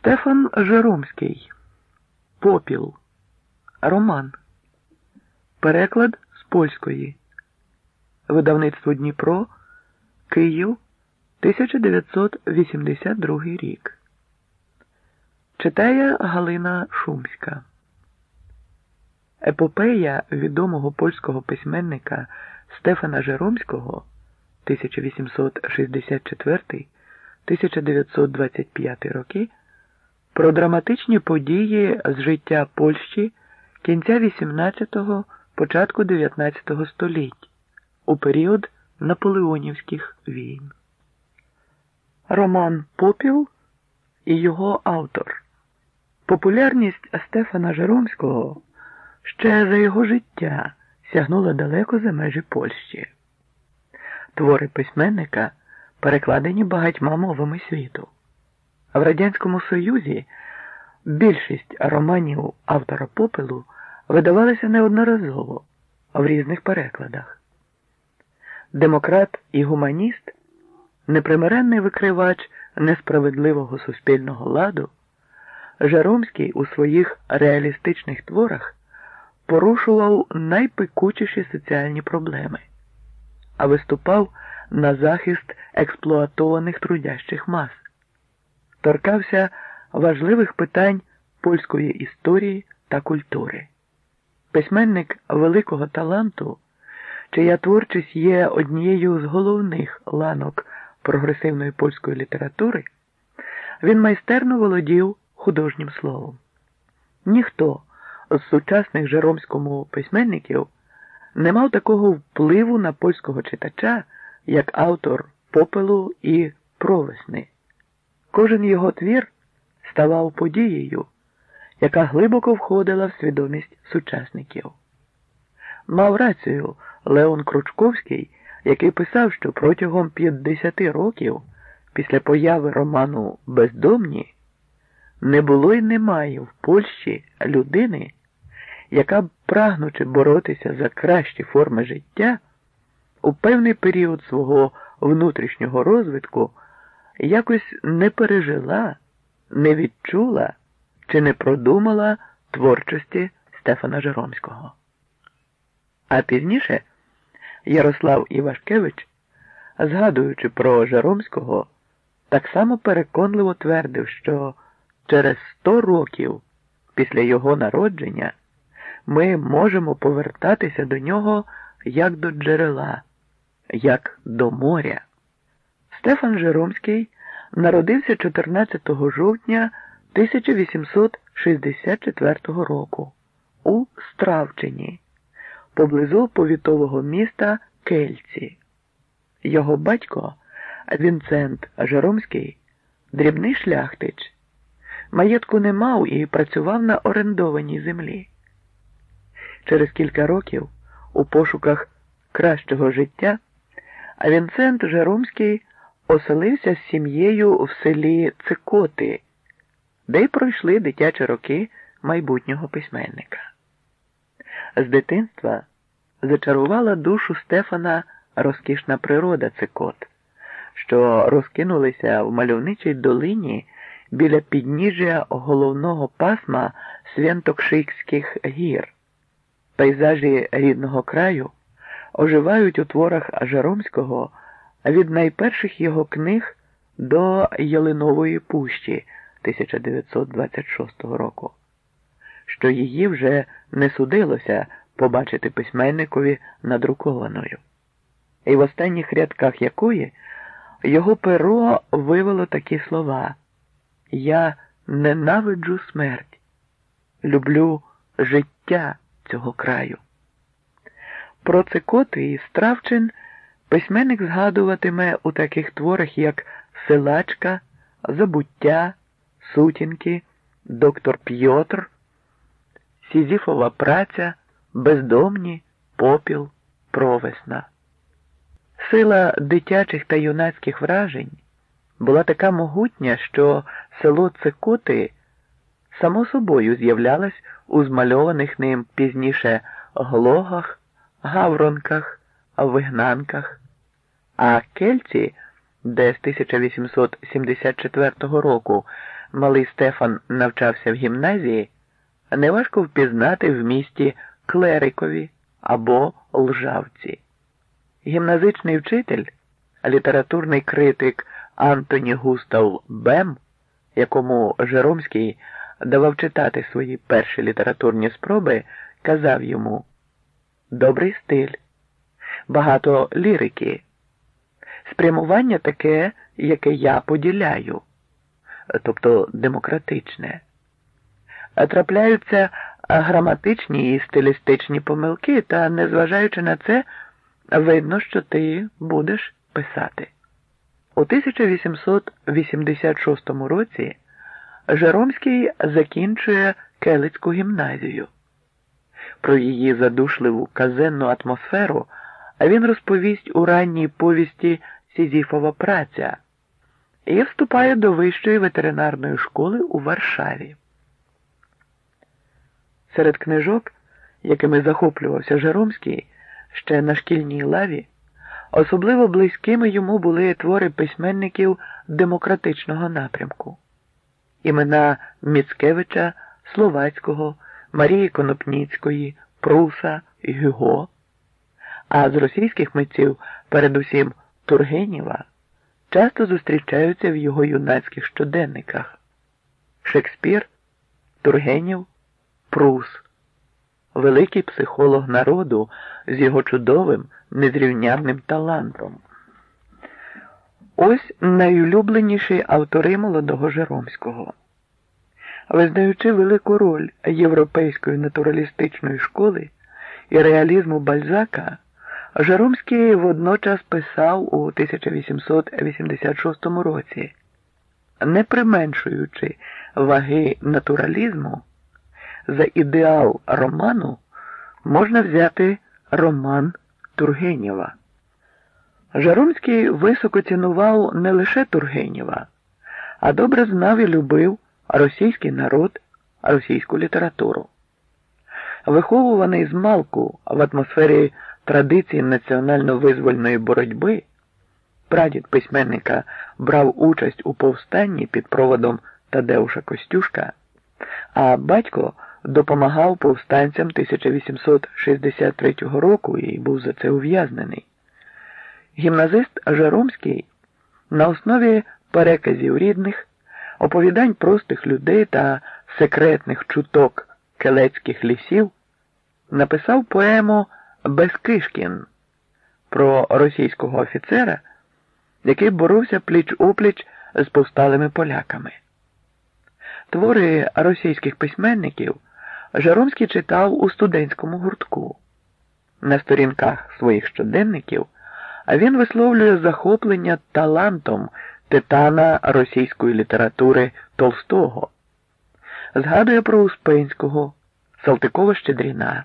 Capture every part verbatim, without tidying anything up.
Стефан Жеромський. Попіл. Роман. Переклад з польської. Видавництво Дніпро. Київ. тисяча дев'ятсот вісімдесят другий рік. Читає Галина Шумська. Епопея відомого польського письменника Стефана Жеромського тисяча вісімсот шістдесят четвертий - тисяча дев'ятсот двадцять п'ятий роки про драматичні події з життя Польщі кінця вісімнадцятого - початку дев'ятнадцятого століть у період наполеонівських війн. Роман «Попіл» і його автор. Популярність Стефана Жеромського ще за його життя сягнула далеко за межі Польщі. Твори письменника перекладені багатьма мовами світу. В Радянському Союзі більшість романів автора «Попелу» видавалися неодноразово в різних перекладах. Демократ і гуманіст, непримиренний викривач несправедливого суспільного ладу, Жеромський у своїх реалістичних творах порушував найпекучіші соціальні проблеми, а виступав на захист експлуатованих трудящих мас, торкався важливих питань польської історії та культури. Письменник великого таланту, чия творчість є однією з головних ланок прогресивної польської літератури, він майстерно володів художнім словом. Ніхто з сучасних жеромському письменників не мав такого впливу на польського читача, як автор «Попелу» і «Провесни». Кожен його твір ставав подією, яка глибоко входила в свідомість сучасників. Мав рацію Леон Кручковський, який писав, що протягом п'ятдесяти років після появи роману «Бездомні» не було й немає в Польщі людини, яка б, прагнучи боротися за кращі форми життя, у певний період свого внутрішнього розвитку якось не пережила, не відчула чи не продумала творчості Стефана Жеромського. А пізніше Ярослав Івашкевич, згадуючи про Жеромського, так само переконливо твердив, що через сто років після його народження ми можемо повертатися до нього як до джерела, як до моря. Стефан Жеромський народився чотирнадцятого жовтня тисяча вісімсот шістдесят четвертого року у Стравчині, поблизу повітового міста Кельці. Його батько, Вінцент Жеромський, дрібний шляхтич, маєтку не мав і працював на орендованій землі. Через кілька років, у пошуках кращого життя, Вінцент Жеромський оселився з сім'єю в селі Цикоти, де й пройшли дитячі роки майбутнього письменника. З дитинства зачарувала душу Стефана розкішна природа Цикот, що розкинулися в мальовничій долині біля підніжжя головного пасма Свєнтокшикських гір. Пейзажі рідного краю оживають у творах Жеромського від найперших його книг до Ялинової пущі тисяча дев'ятсот двадцять шостого року, що її вже не судилося побачити письменникові надрукованою, і в останніх рядках якої його перо вивело такі слова: «Я ненавиджу смерть, люблю життя цього краю». Про Цикоти і Стравчин письменник згадуватиме у таких творах, як «Силачка», «Забуття», «Сутінки», «Доктор П'єтр», «Сізіфова праця», «Бездомні», «Попіл», «Провесна». Сила дитячих та юнацьких вражень була така могутня, що село Цикоти само собою з'являлось у змальованих ним пізніше глогах, гавронках, вигнанках, а Кельці, де з тисяча вісімсот сімдесят четвертого року малий Стефан навчався в гімназії, неважко впізнати в місті Клерикові або Лжавці. Гімназичний вчитель, літературний критик Антоні Густав Бем, якому Жеромський давав читати свої перші літературні спроби, казав йому: «Добрий стиль, багато лірики, спрямування таке, яке я поділяю, тобто демократичне. Трапляються граматичні і стилістичні помилки, та, незважаючи на це, видно, що ти будеш писати». У тисяча вісімсот вісімдесят шостому році Жеромський закінчує Келицьку гімназію. Про її задушливу казенну атмосферу він розповість у ранній повісті «Сізіфова праця» і вступає до Вищої ветеринарної школи у Варшаві. Серед книжок, якими захоплювався Жеромський ще на шкільній лаві, особливо близькими йому були твори письменників демократичного напрямку. Імена Міцкевича, Словацького, Марії Конопніцької, Пруса, Гюго. А з російських митців, передусім Тургенєва, часто зустрічаються в його юнацьких щоденниках. Шекспір, Тургенєв, Прус. Великий психолог народу з його чудовим, незрівнянним талантом. Ось найулюбленіші автори молодого Жеромського. Визнаючи велику роль європейської натуралістичної школи і реалізму Бальзака, Жеромський водночас писав у тисяча вісімсот вісімдесят шостому році: «Не применшуючи ваги натуралізму, за ідеал роману можна взяти роман Тургенєва». Жеромський високо цінував не лише Тургенєва, а добре знав і любив російський народ, російську літературу. Виховуваний змалку в атмосфері традицій національно-визвольної боротьби, прадід письменника брав участь у повстанні під проводом Тадеуша Костюшка, а батько допомагав повстанцям тисяча вісімсот шістдесят третього року і був за це ув'язнений. Гімназист Жеромський на основі переказів рідних, оповідань простих людей та секретних чуток келецьких лісів написав поему «Безкишкін» про російського офіцера, який боровся пліч-опліч з повсталими поляками. Твори російських письменників Жеромський читав у студентському гуртку. На сторінках своїх щоденників він висловлює захоплення талантом титана російської літератури Толстого. Згадує про Успенського, Салтикова-Щедріна.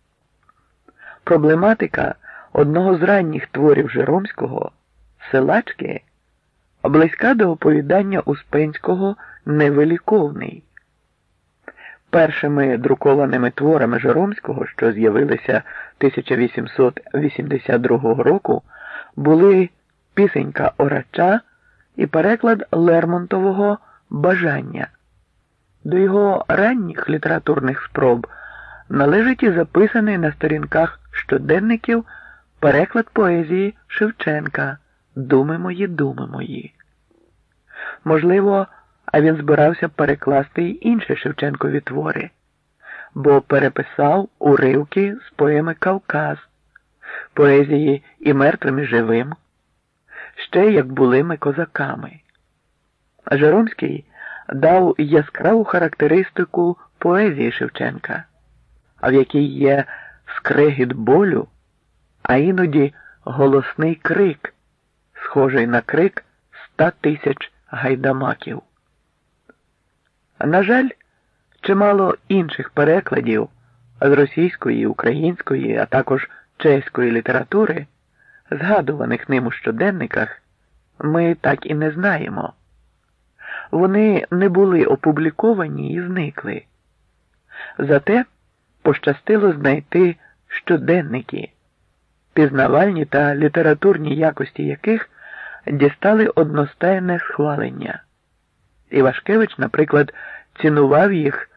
Проблематика одного з ранніх творів Жеромського, «Силачки», близька до оповідання Успенського «Невеликовний». Першими друкованими творами Жеромського, що з'явилися тисяча вісімсот вісімдесят другого року, були «Пісенька Орача» і переклад Лермонтового «Бажання». До його ранніх літературних спроб належить і записаний на сторінках щоденників переклад поезії Шевченка «Думи мої, думи мої». Можливо, а він збирався перекласти й інші Шевченкові твори, бо переписав уривки з поеми «Кавказ», поезії «І мертвим, і живим», ще «Як були ми козаками». Жеромський дав яскраву характеристику поезії Шевченка, в якій є скрегіт болю, а іноді голосний крик, схожий на крик ста тисяч гайдамаків. На жаль, чимало інших перекладів з російської, української, а також чеської літератури, згадуваних ним у щоденниках, ми так і не знаємо. Вони не були опубліковані і зникли. Зате пощастило знайти щоденники, пізнавальні та літературні якості яких дістали одностайне схвалення. Івашкевич, наприклад, цінував їх